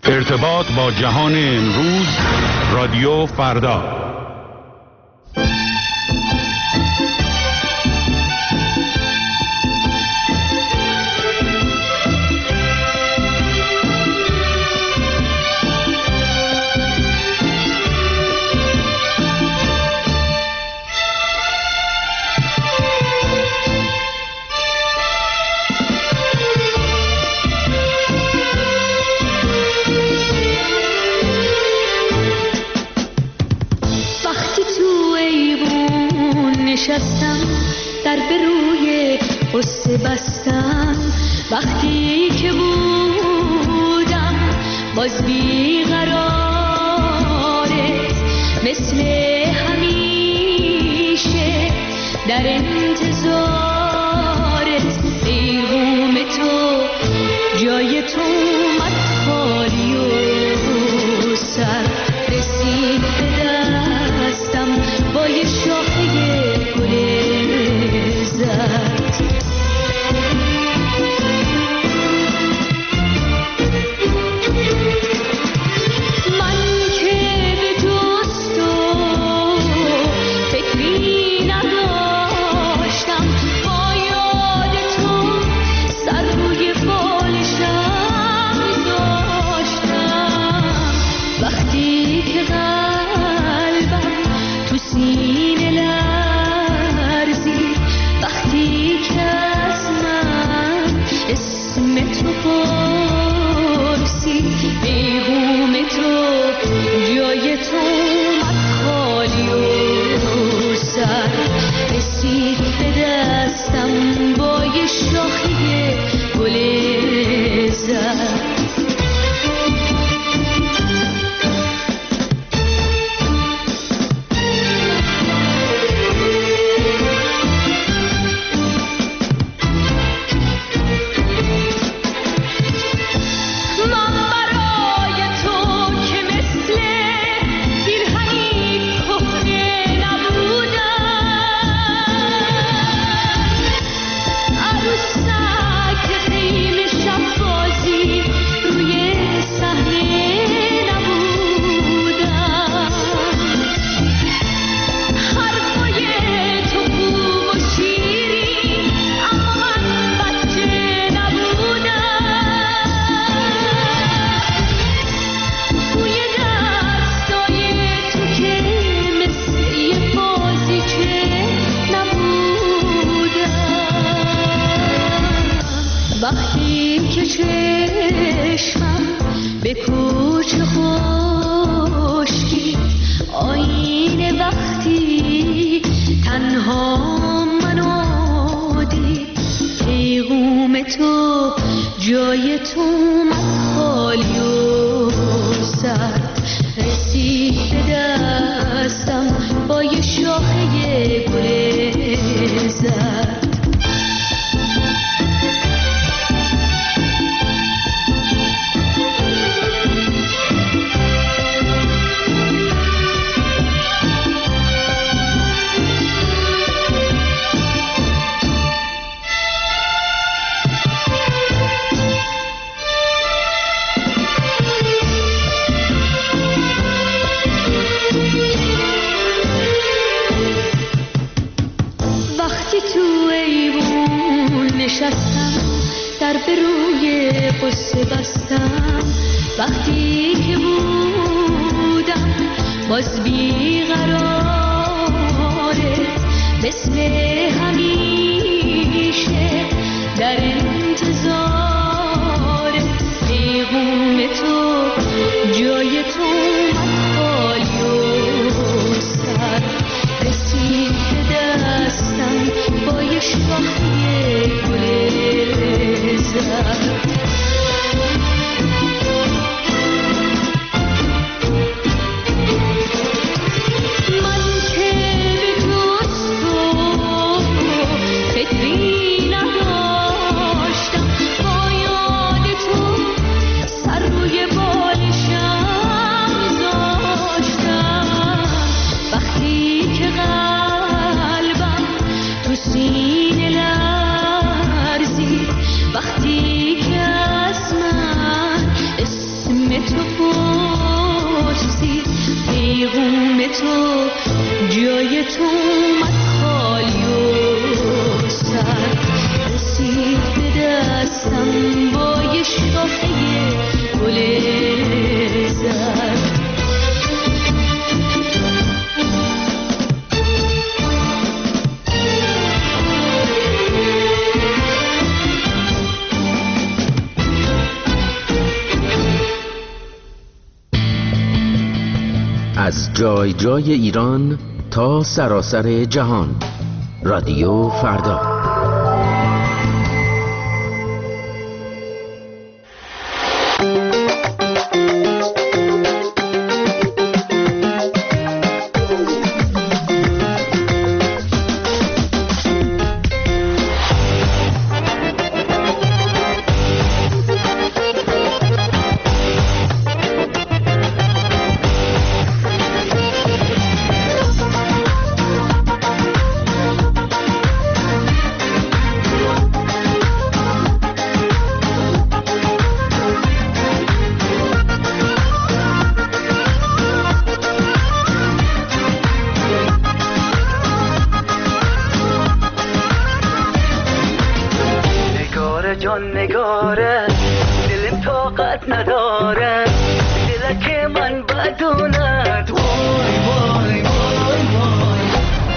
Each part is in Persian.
ارتباط با جهان امروز، رادیو فردا. نشستم در به روی قصه بستم، وقتی که بودم باز بیقرارت، مثل همیشه در انتظارت. پیغام تو جای تو اومد خالی و سر رسید به دستم با یه شاخه گل زرد. من که به جز تو فکری نداشتم، با یاد تو سر روی بالشم داشتم. وقتی که قلبم تو سینه لرزید، وقتی که از من اسم تو پرسید، پیغام تو جای تو اومد خالی و سر رسید به دستم با یه شاخه گل زرد. وقتی که چشمم به کوچه خشکی آینه، وقتی تنها منو دید، پیغام تو جای تو اومد خالی و سر رسید به دستم با یه شاخه گل زرد. نشستم در به روی قصه بستم، وقتی که بودم باز بیقرارت، مثل همیشه در انتظارت. پیغام تو جای تو اومد خالی و سر رسید به دستم با یه شاخه گل زرد. من که به جز تو فکری نداشتم، با یاد تو سر روی بالشم داشتم. وقتی که قلبم تو سینه لرزید، وقتی که جای تو اومد خالی و سر، رسید به دستم با یه شاخه گل زرد. از جای جای ایران تا سراسر جهان، رادیو فردا. نگاره دلم طاقت نداره، دلک من بدوند وای وای وای وای.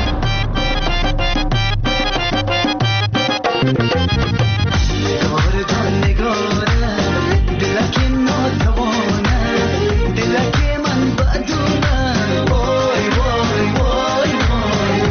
نگاره جان نگاره دلک ناتوانه، دلک من بدوند وای وای وای وای.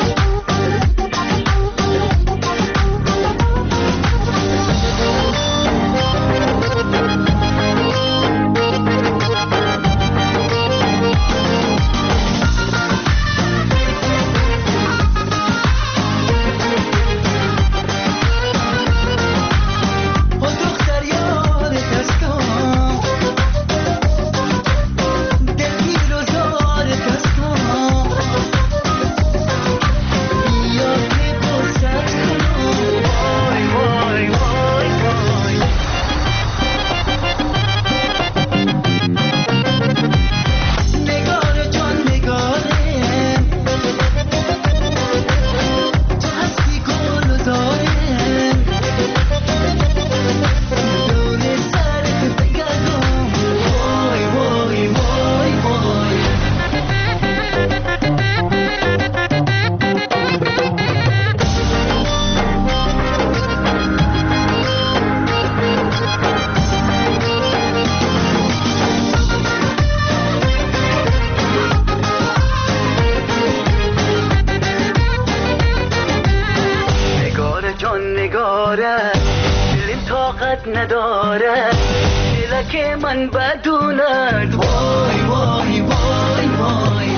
نگاره دلم طاقت نداره، دلک من بدوند وای وای وای وای.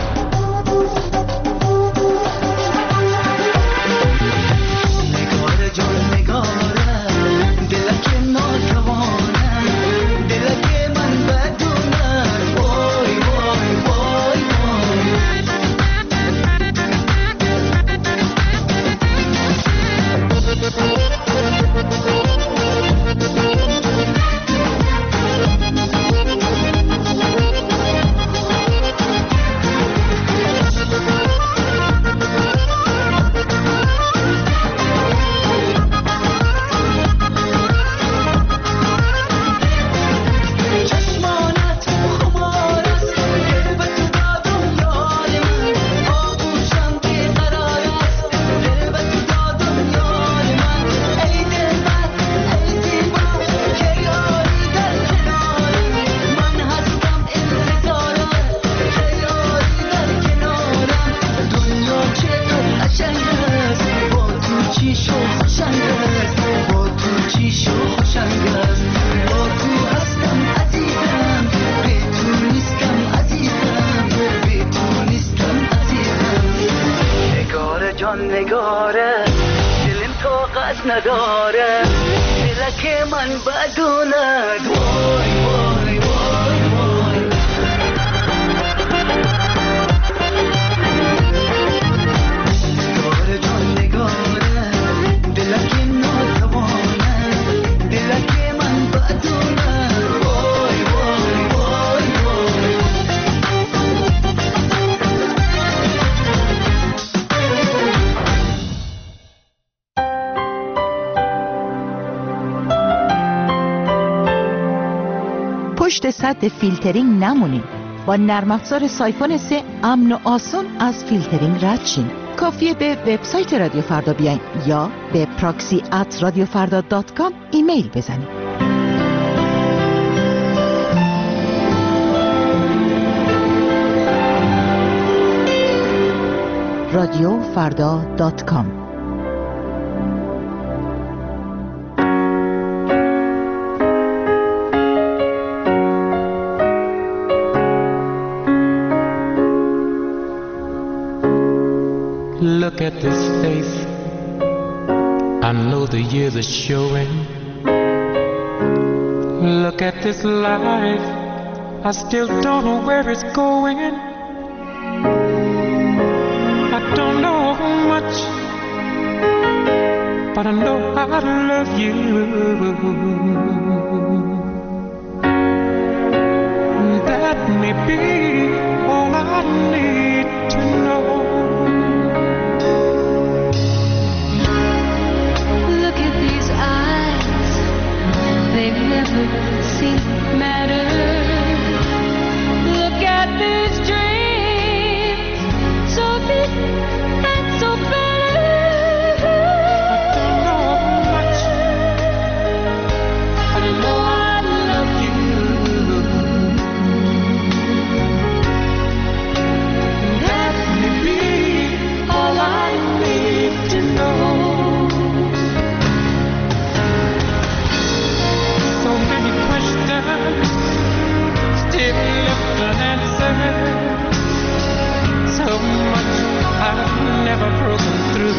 نگاره جان نگاره دلک ناتوانه، دلک من بدوند وای وای وای وای. نگاره دلم طاقت نداره، دلک من بدوند وای وای وای وای. نگاره جان نگاره دلک ناتوانه، دلک من بدوند وای وای وای وای. پشت سد فیلترینگ نمونین. با نرم افزار سایفون 3 امن و آسون از فیلترینگ رد شین. کافیه به وبسایت رادیو فردا بیاین یا به proxy@radiofarda.com ایمیل بزنید. radiofarda.com. Look at this face, I know the years are showing. Look at this life, I still don't know where it's going. I don't know much, but I know I love you. That may be all I need to know. They've never seen matter. Look at these dreams, so big and so better. I don't know much, but I know I love you. That may be all I need to know. So many questions, still left unanswered. So much I've never broken through.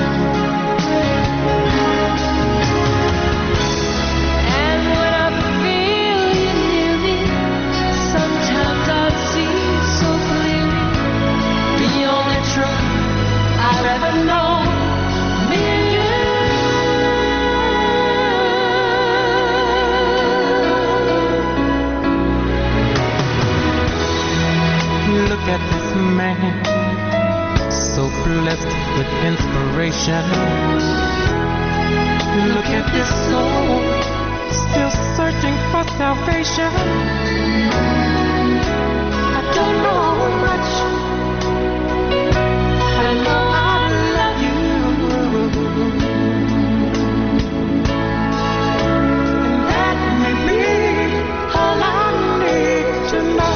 And when I feel you near me, sometimes I see so clearly the only truth I've ever known. Me and you. Look at this man, so blessed with inspiration. Look at this soul, still searching for salvation. I don't know much, but I know I love you. And that may be all I need to know.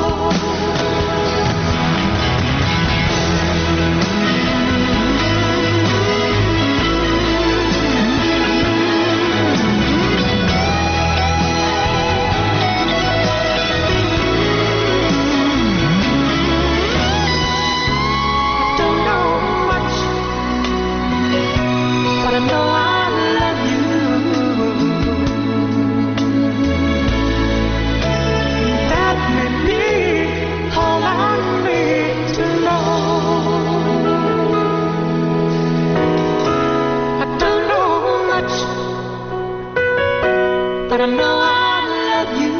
But I know I love you.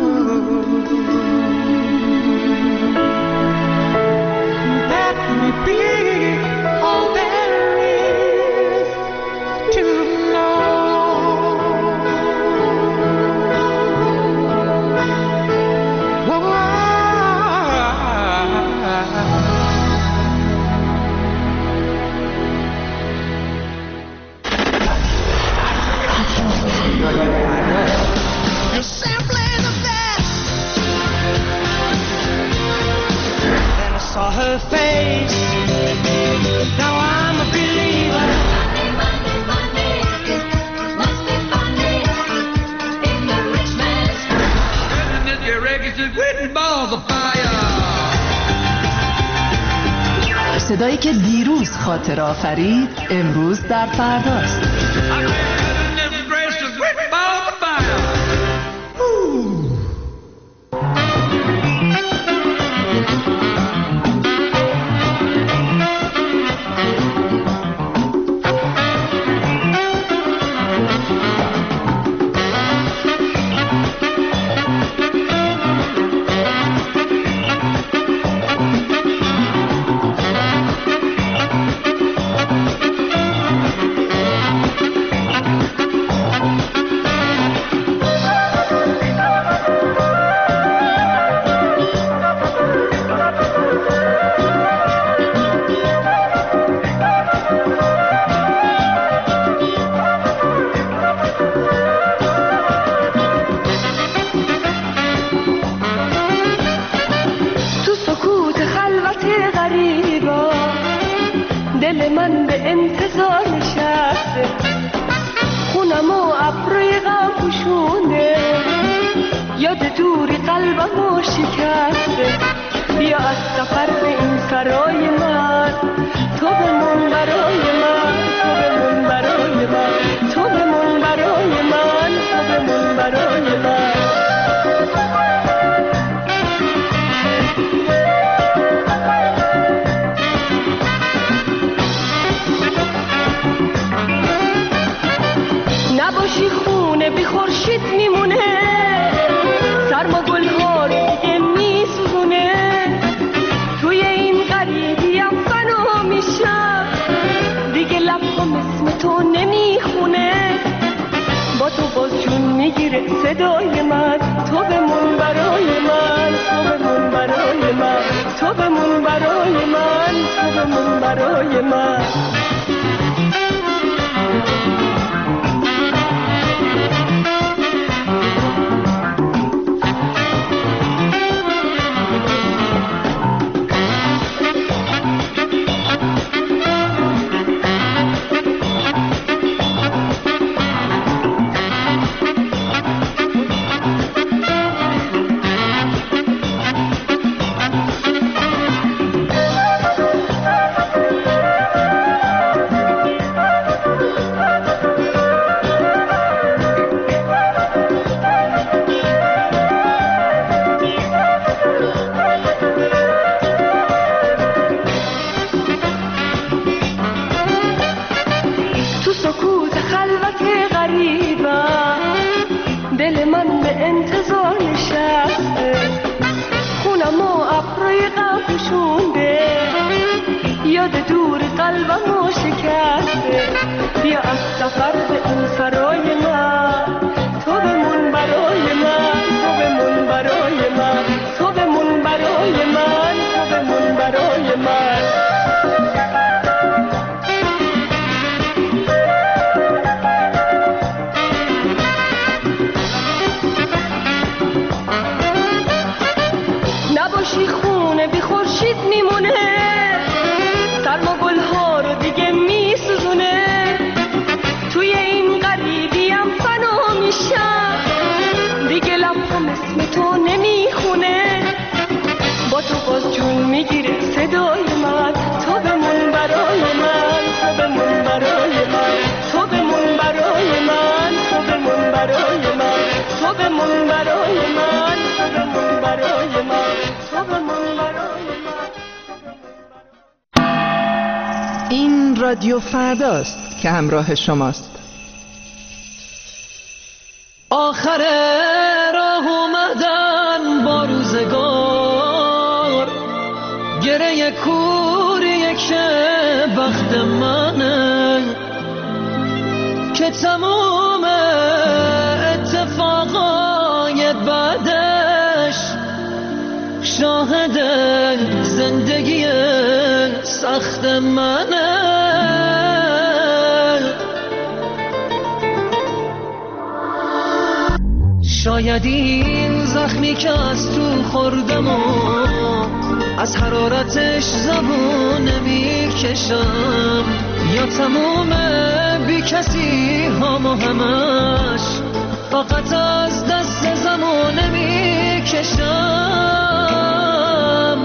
That may be all there is to know. You're simply the best. Then I saw her face. Now I'm a believer. Money, money, must be funny in the rich man's صدایی که دیروز خاطر آفرید امروز در فرداست. من به انتظار نشسته، خونم و ابروی غم پوشونده، یاد دوری قلبمو شکسته. بیا از سفر به این سرای من، تو بمون برای من، تو بمون برای من، تو بمون برای من، تو بمون برای من. نباشی خونه بی خورشید میمونه، سرما گل‌ها رو دیگه میسوزونه، توی این غریبیم فنا میشم، دیگه لبم اسم تو نمیخونه. با تو باز جون میگیره صدای من، تو بمون برای من، تو بمون برای من، تو بمون برای من، تو بمون برای من. این رادیو فرداست که همراه شماست. آخر راه اومدن با روزگار، گره کوریه که بخت منه، که تموم اتفاقای بعدش شاهد زندگی سخت منه. شاید این زخمی که از تو خوردم و از حرارتش زبون نمیکشم، یا تموم بی کسی هم و همش فقط از دست زمان نمیکشم.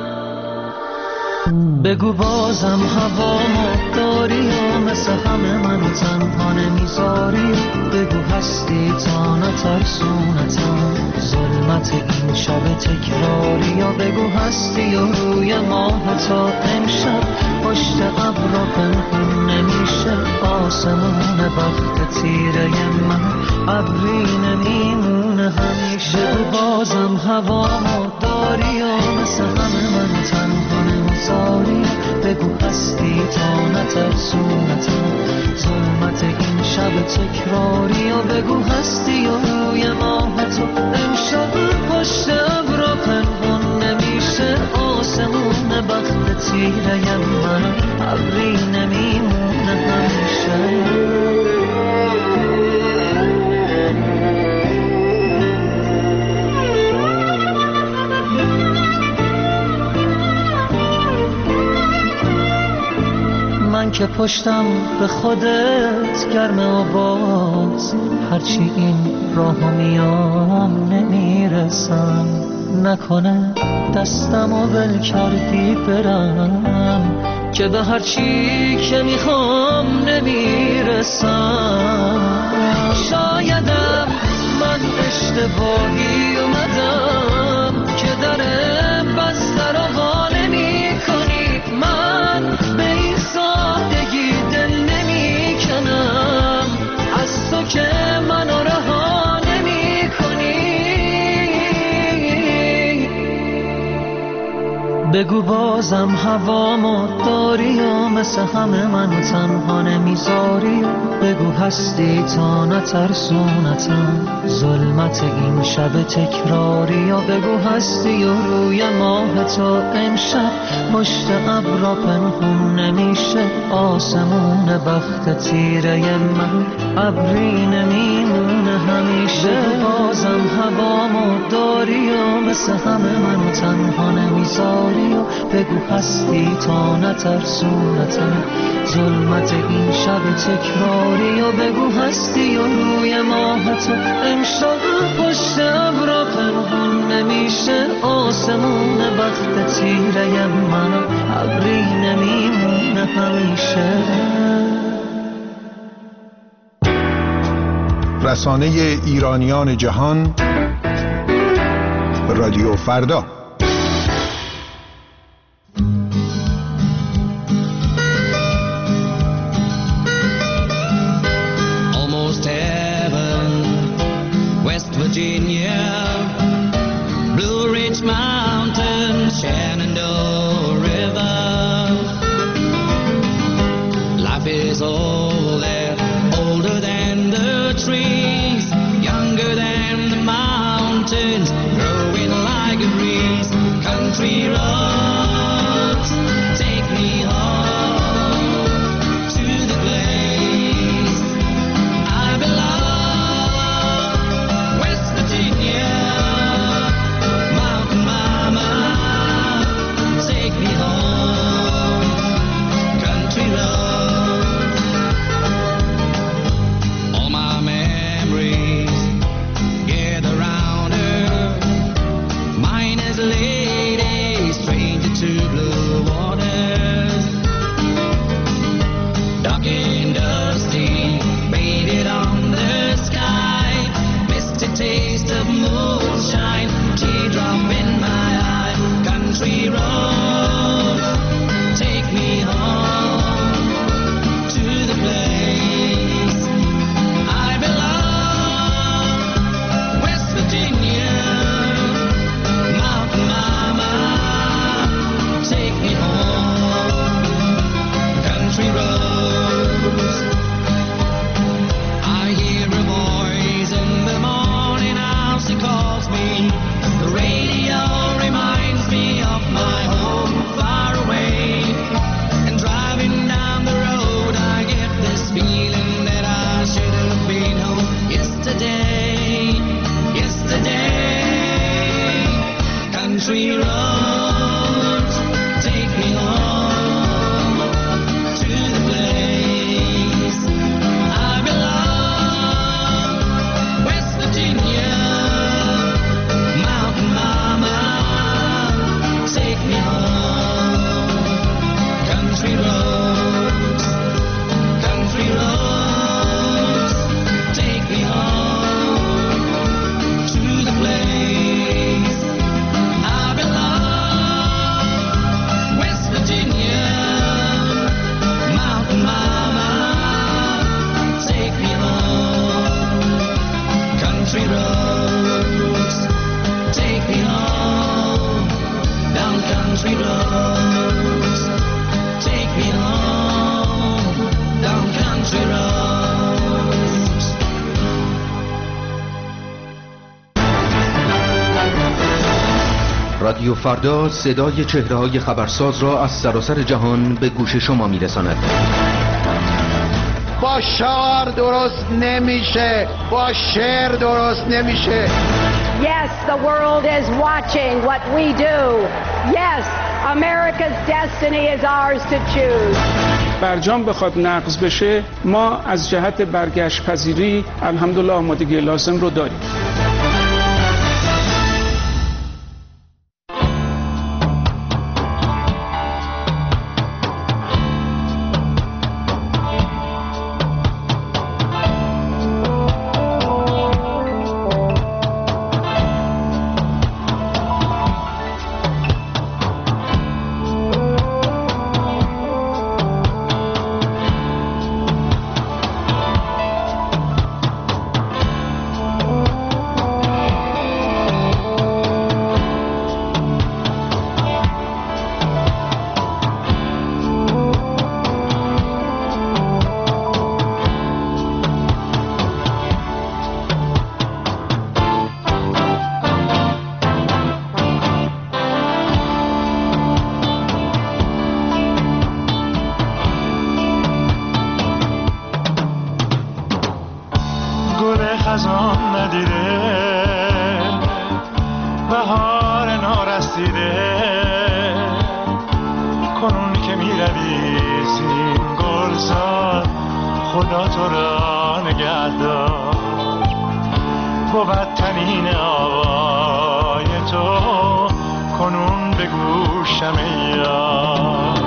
بگو بازم هوامو داری و مثل همه من تنها نمیذاری، بگو هستی تا نترسونتم ظلمت این شب تکراری، یا بگو هستی و روی ماه تا امشب پشت ابرا پنهون نمیشه آسمون بخت تیره من ابری نمیمونه همیشه. بگو بازم هوامو داری و مثل همه من تنها نمیذاری، بگو هستی تا نترسونتم ظلمت این شب تکراری، یا بگو هستی و روی ماه تو امشب پشت ابرا پنهون نمیشه آسمون بخت تیره من ابری نمیمونه همیشه. که پشتم به خودت گرمه و باز هرچی این راهو میام نمیرسم. نکنه دستمو ول کردی برم که به هرچی که میخوام نمیرسم. شایدم من اشتباهی اومدم که در بسته رو وا نمی کنی. من به این سادگی دل نمی کنم از تو که منو رها نمی کنی. بگو بازم هوامو داری و مثل همه منو تنها نمیذاری. بگو هستی تا نترسونتم ظلمت این شب تکراری. و بگو هستی و روی ماه تو امشب پشت ابرا پنهون نمیشه. آسمون بخت تیره من ابری نمیمونه همیشه. بگو بازم هوامو داری و مثل همه منو تنها نمیذاری. و بگو هستی تا نترسونتم ظلمت این شب تکراری. و بگو هستی و روی ماه تو امشب پشت ابرا پنهون نمیشه. آسمون بخت تیره من ابری نمیمونه همیشه. رسانه ایرانیان جهان، رادیو فردا. رادیو فردا صدای چهره‌های خبرساز را از سراسر جهان به گوش شما می‌رساند. با شعار درست نمیشه، با شعر درست نمیشه. Yes, the world is watching what we do. Yes, America's destiny is ours to choose. برجام بخواد نقض بشه، ما از جهت برگشت پذیری الحمدلله آمادگی لازم رو داریم. خزان ندیده بهار نارسیده کنون که می روی زین گلزار خدا تو را نگهدار بود تنین آوای تو کنون به گوشم یار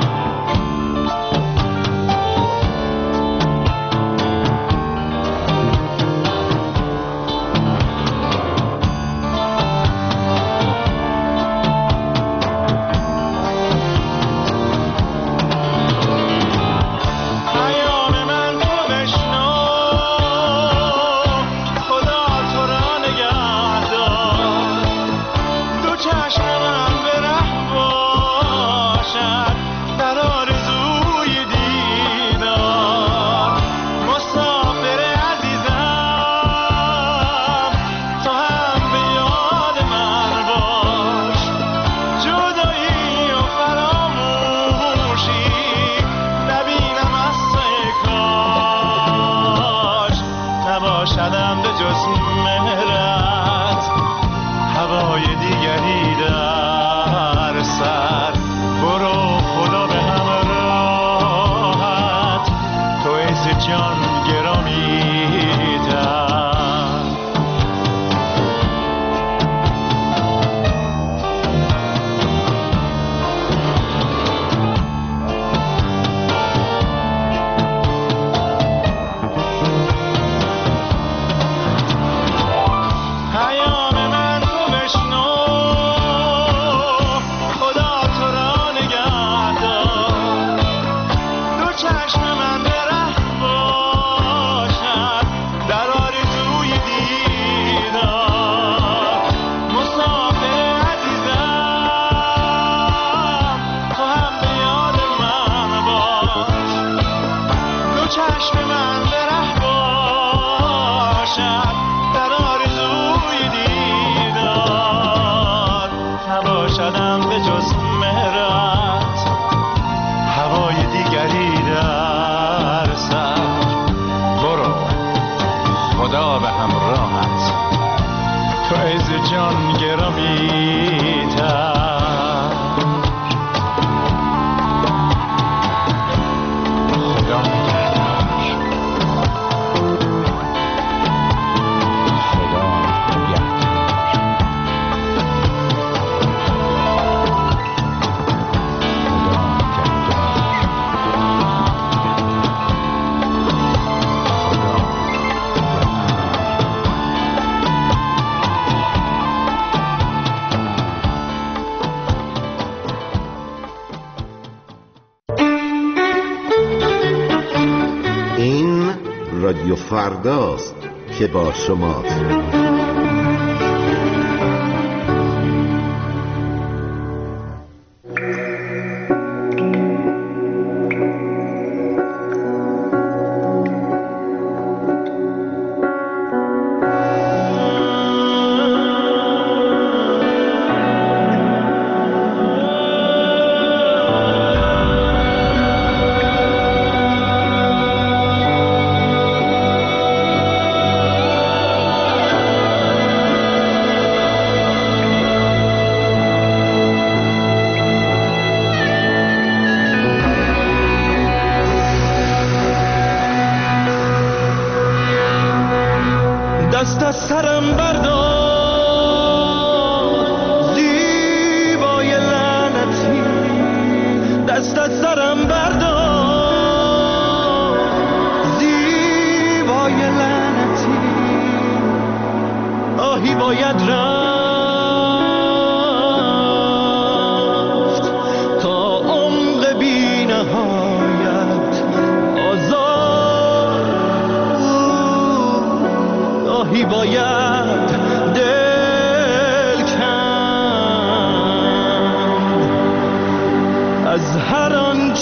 رادیو فرداست که با شماست.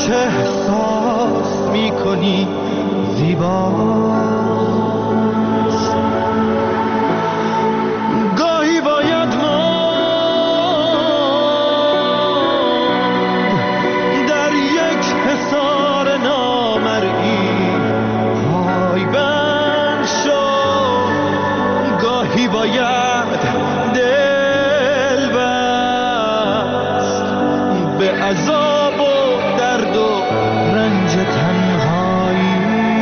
آنچه احساس میکنی زیباست. گاهی باید ماند در یک حصار نامرئی پایبند شد، گاهی باید دل بست به عذاب و درد و رنج تنهایی.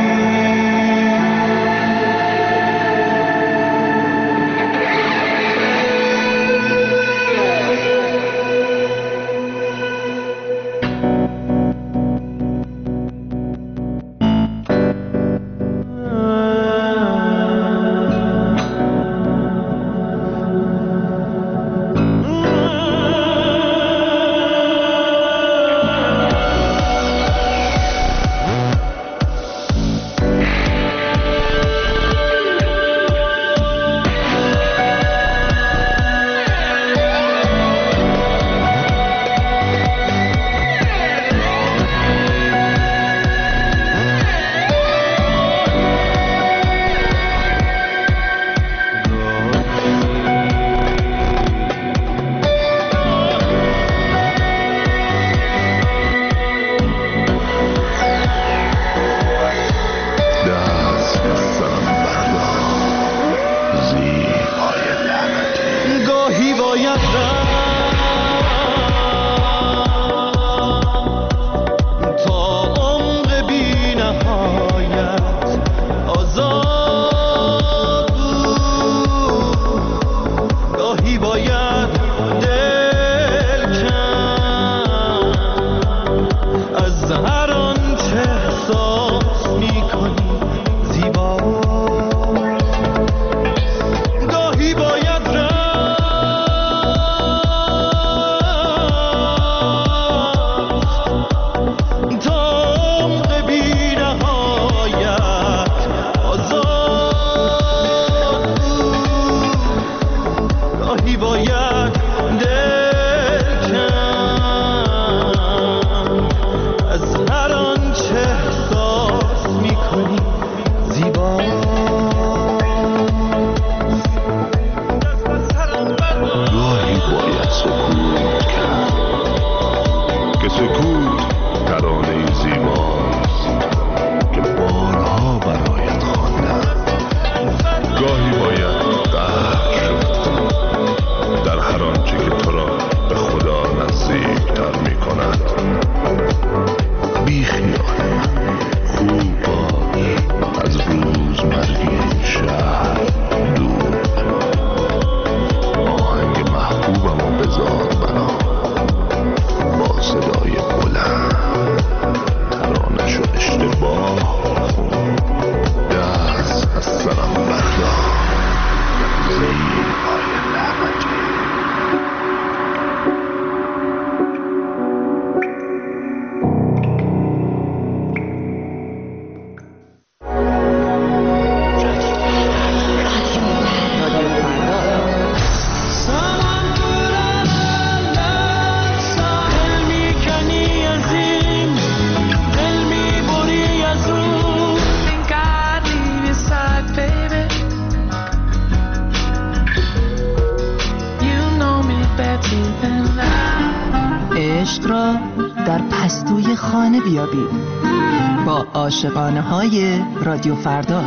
خانه بیابید با عاشقانه های رادیو فردا.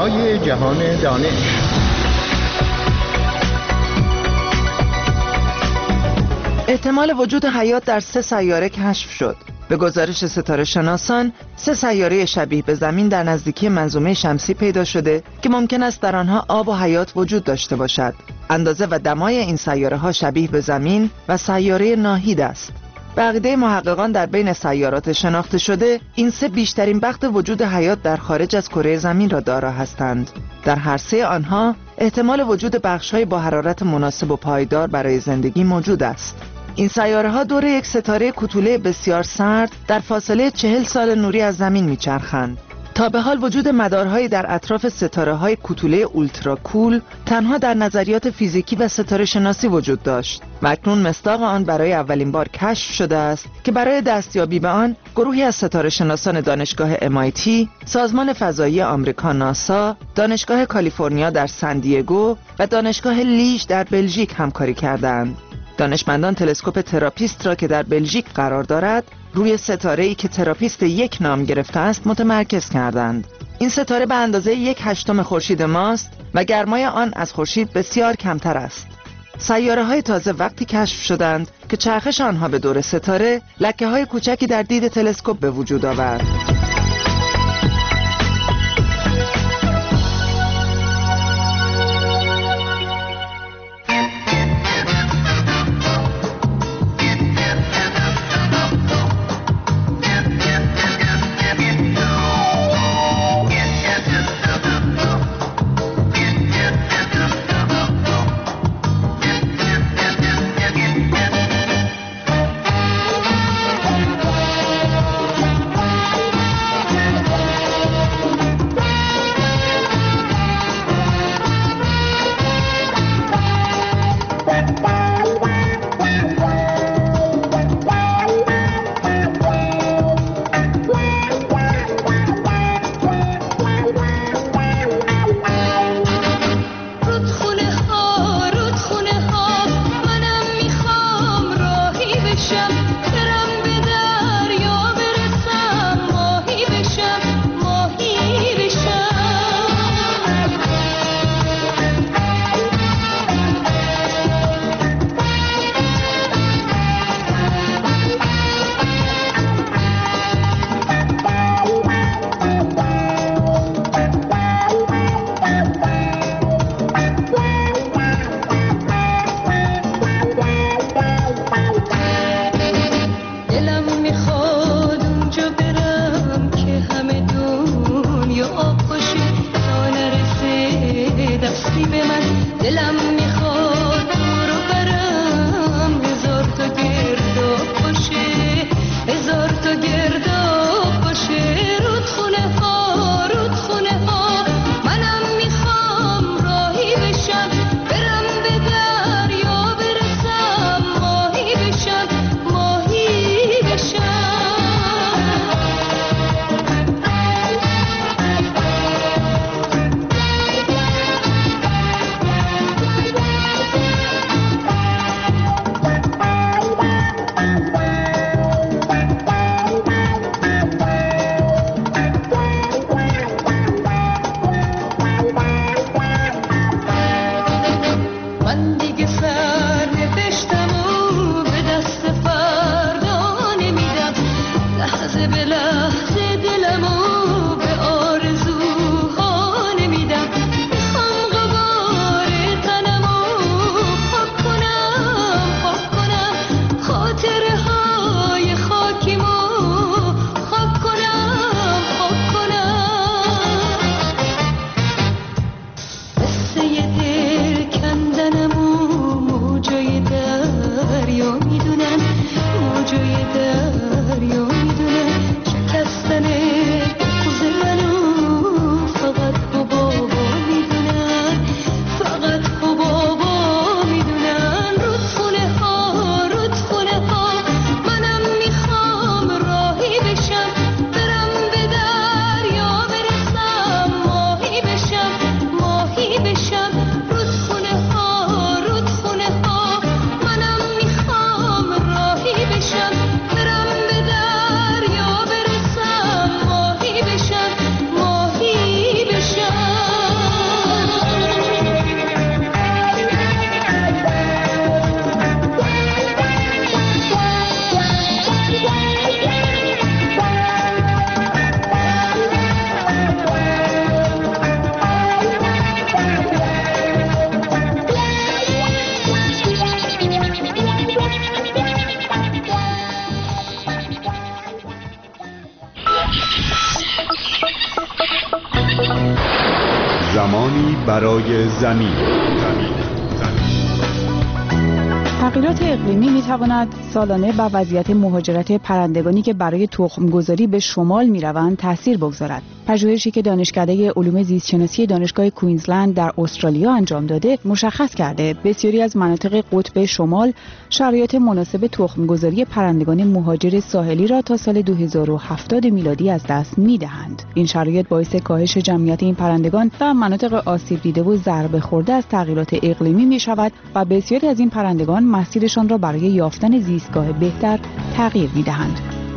های جهان دانش. احتمال وجود حیات در 3 سیاره کشف شد. به گزارش ستاره شناسان، 3 سیاره شبیه به زمین در نزدیکی منظومه شمسی پیدا شده که ممکن است در آنها آب و حیات وجود داشته باشد. اندازه و دمای این سیاره ها شبیه به زمین و سیاره ناهید است. به عقیده محققان در بین سیارات شناخته شده، این 3 بیشترین بخت وجود حیات در خارج از کره زمین را دارا هستند. در هر 3 آنها احتمال وجود بخش‌های با حرارت مناسب و پایدار برای زندگی موجود است. این سیاره ها دور یک ستاره کوتوله بسیار سرد در فاصله 40 سال نوری از زمین میچرخند. تا به حال وجود مدارهایی در اطراف ستاره های کوتوله اولترا کول تنها در نظریات فیزیکی و ستاره شناسی وجود داشت و اکنون مصداق آن برای اولین بار کشف شده است که برای دستیابی به آن گروهی از ستاره شناسان دانشگاه MIT، سازمان فضایی آمریکا ناسا، دانشگاه کالیفرنیا در سندیگو و دانشگاه لیژ در بلژیک همکاری کردند. دانشمندان تلسکوپ تراپیست را که در بلژیک قرار دارد روی ستاره‌ای که تراپیست 1 نام گرفته است متمرکز کردند. این ستاره به اندازه 1/8 خورشید ماست و گرمای آن از خورشید بسیار کمتر است. سیاره‌های تازه وقتی کشف شدند که چرخش آنها به دور ستاره لکه‌های کوچکی در دید تلسکوپ به وجود آورد. دریا میدونن شکستن زمانی برای زمین. تغییرات اقلیمی می‌تواند سالانه بر وضعیت مهاجرت پرندگانی که برای تخم‌گذاری به شمال می‌روند تأثیر بگذارد. پژوهشی که دانشکده علوم زیستشناسی دانشگاه کوینزلند در استرالیا انجام داده مشخص کرده بسیاری از مناطق قطب شمال شرایط مناسب تخم‌گذاری پرندگان مهاجر ساحلی را تا سال 2070 میلادی از دست می‌دهند. این شرایط باعث کاهش جمعیت این پرندگان در مناطق آسیب دیده و ضربه خورده از تغییرات اقلیمی می‌شود و بسیاری از این پرندگان مسیرشان را برای یافتن زیستگاه بهتر تغییر می‌دهند.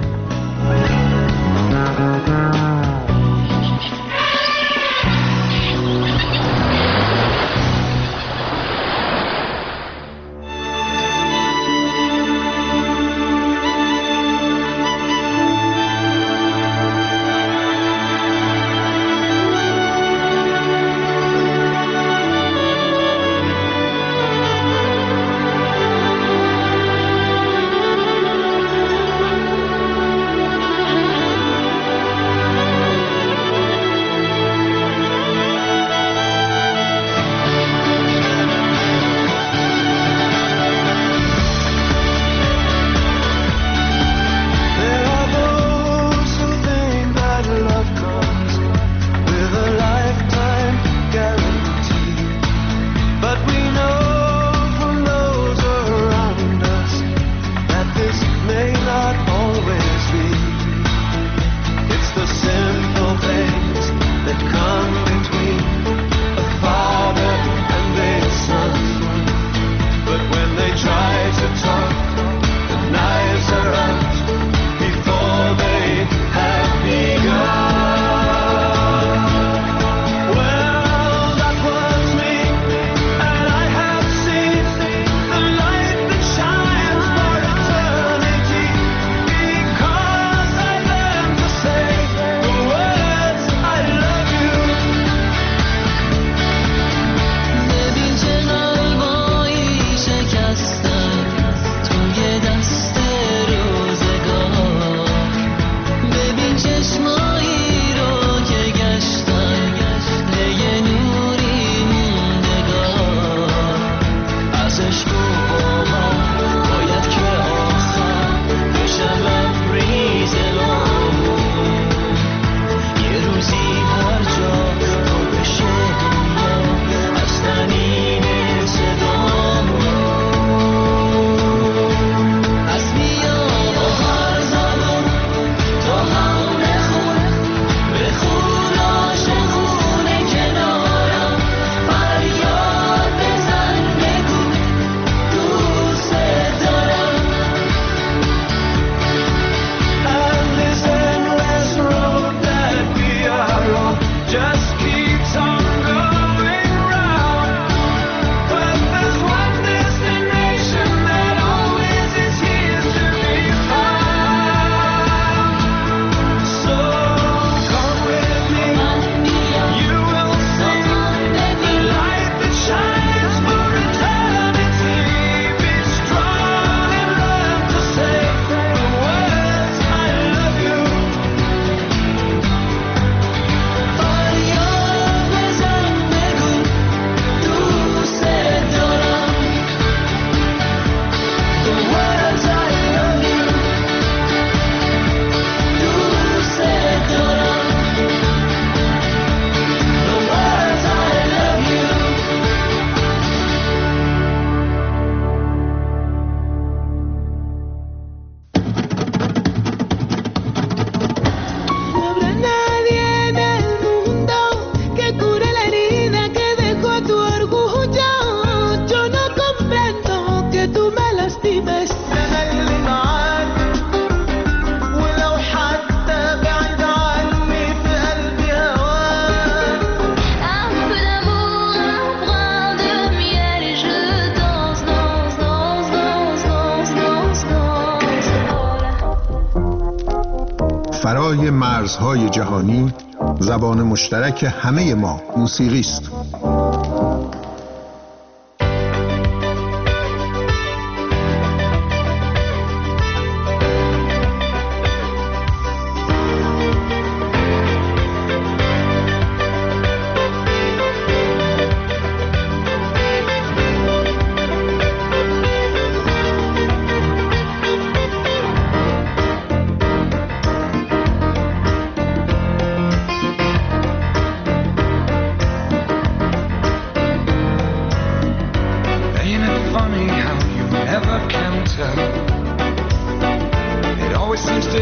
فرای مرزهای جهانی زبان مشترک همه ما موسیقی است.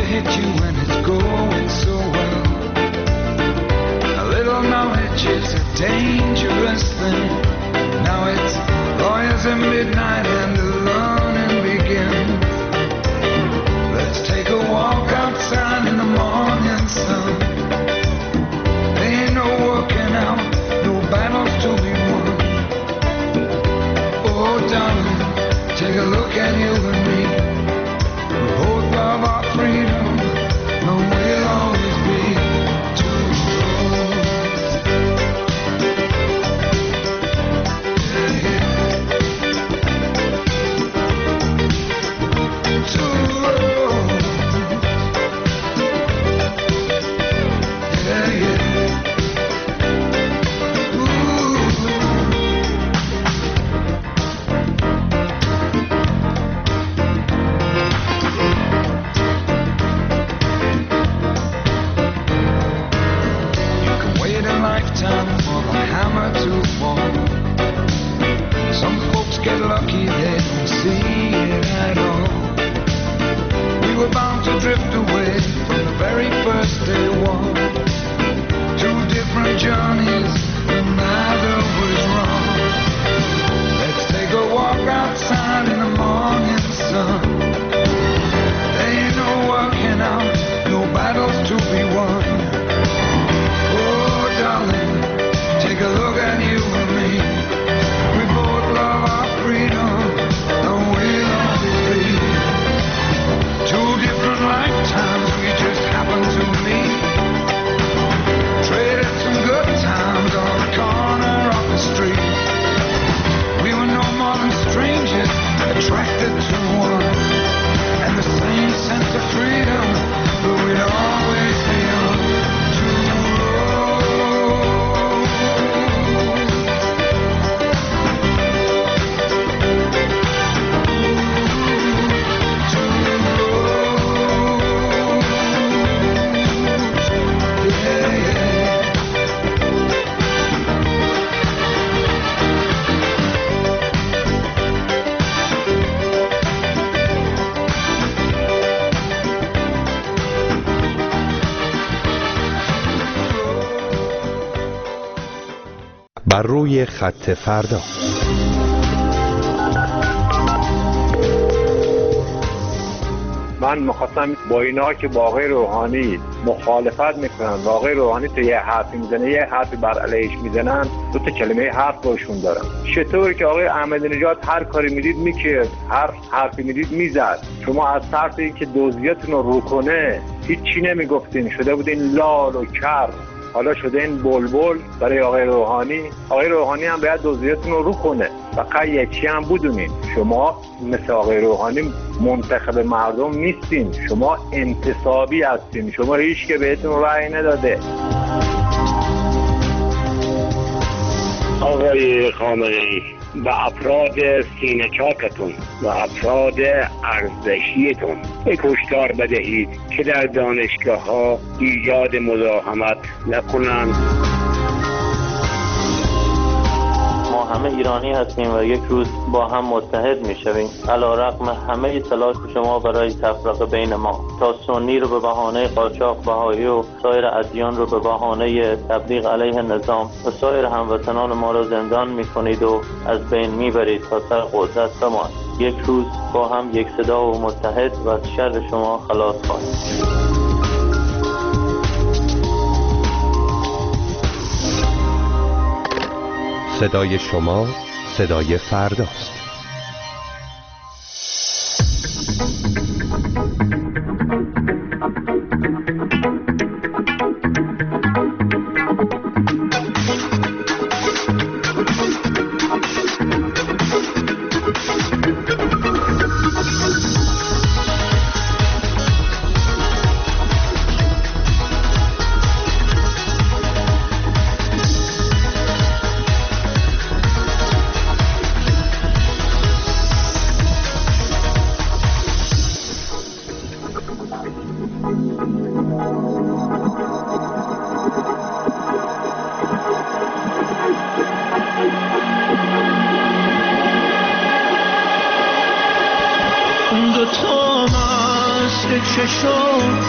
hit you when it's going so well. A little knowledge is a dangerous thing. Now it's lawyers at midnight and the learning begins. Let's take a walk outside in the morning sun. There ain't no working out, no battles to be won. Oh darling, take a look at you and me. We both love our freedom, and we'll always be two roads. Two roads. Yeah, yeah. Get lucky, they don't see it at all. We were bound to drift away from the very first day one. Two different journeys, and neither was wrong. Let's take a walk outside in the morning sun. There ain't no working out, no battles to be won. Oh darling, take a look at you and me. We both love our freedom, and we'll always be two different lifetimes. We just happen to meet. Traded some good times on the corner of the street. We were no more than strangers, attracted to one, and the same sense of freedom, but we'd always be on two roads. بر روی خط فردا. من میخواستم با اینا که با آقای روحانی مخالفت میکنن و آقای روحانی تو یه حرفی میزنه یه حرفی بر علیهش میزنن، دو تا کلمه حق باشون دارم. چطور که آقای احمدی نژاد هر کاری میدید میکرد، هر حرفی میدید میزد، شما از طرف اینکه دزدیاتون رو کنه هیچی نمیگفتین، شده بودین لال و کر، حالا شده این بلبل برای آقای روحانی. آقای روحانی هم باید دزدیاتون رو کنه. فقط یکی هم بدونین، شما مثل آقای روحانی منتخب مردم نیستین، شما انتصابی هستین، شما هیچ که بهتون رأی نداده. آقای خامنه‌ای و افراد سینه چاکتون و افراد ارزشیتون یک هشدار بدهید که در دانشگاه ها ایجاد مزاحمت نکنند. ما همه ایرانی هستیم و یک روز با هم متحد می شویم علیرغم همه تلاش شما برای تفرقه بین ما. تا سنی رو به بهانه قاچاق، بهایی و سایر ادیان رو به بهانه تبلیغ علیه نظام و سایر هموطنان ما را زندان می کنید و از بین می برید تا سر قدرت بمان. یک روز با هم یک صدا و متحد و از شر شما خلاص خواهیم. صدای شما صدای فرداست. چشم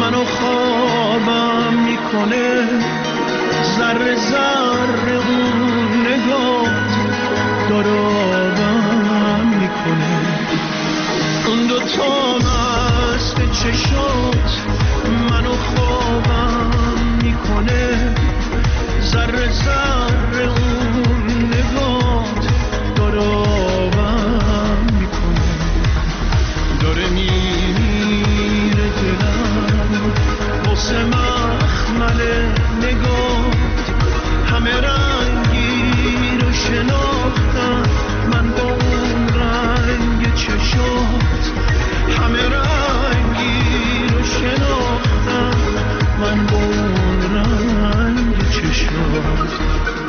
منو خوابم میکنه، ذره ذره اون نگات داره آبم میکنه. اون دوتا مست چشات منو خوابم میکنه، ذره ذره اون نگات داره آبم میکنه. داره میره دلم واسه مخمل نگات، همه رنگی رو شناختم من با اون رنگ چشات، همه رنگی رو شناختم من با اون رنگ چشات.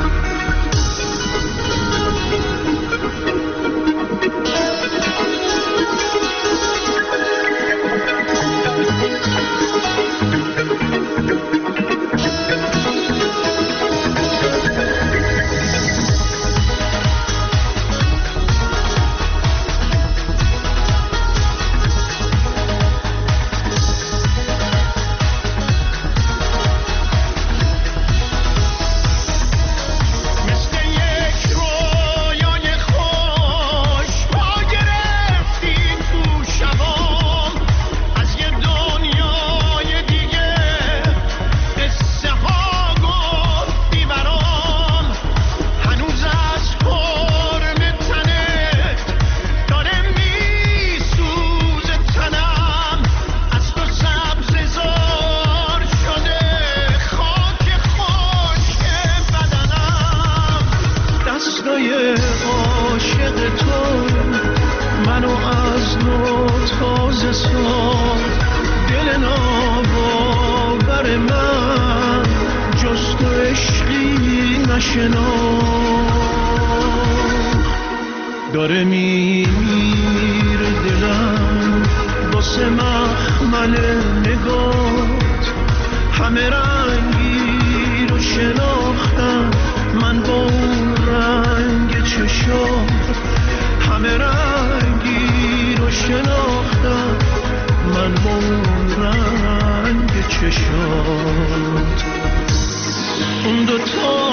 داره میره دلم واسه مخمل نگات، همه رنگی رو شناختم من با اون رنگ چشات، همه رنگی رو شناختم من با اون رنگ چشات. اون دوتا